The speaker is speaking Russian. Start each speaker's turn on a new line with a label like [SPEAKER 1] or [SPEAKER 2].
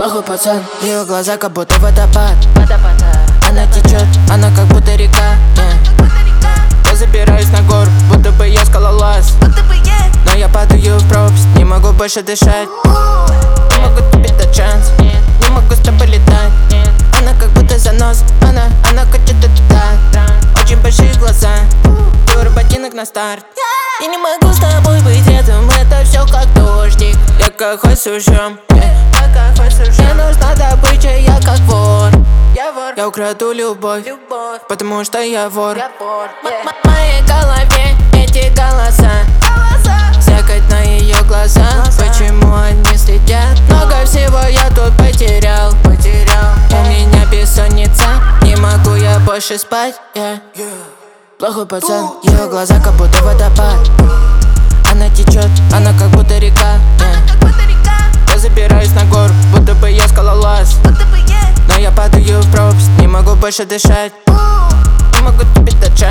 [SPEAKER 1] Плохой пацан, ее глаза как будто водопад. Она течет, она как будто река. Я забираюсь на гору, будто бы я скалолаз. Но я падаю в пропасть, не могу больше дышать. Не могу тебе дать шанс, не могу с тобой летать. Она как будто занос, она хочет туда. Очень большие глаза, дуры ботинок на старт. Я не могу с тобой быть рядом, это все как дождик. Я как хоть сушём, мне нужна добыча, я как вор. Я украду любовь, потому что я вор. В моей голове эти голоса, закать на ее глаза. Почему они следят? Много всего я тут потерял. У меня бессонница, не могу я больше спать. Плохой пацан, ее глаза как будто водопад. Она течет, она как будто река. Я забираюсь на гору, будто бы я скалолаз. Но я падаю в пропасть, не могу больше дышать. Не могу тебе дать шанс.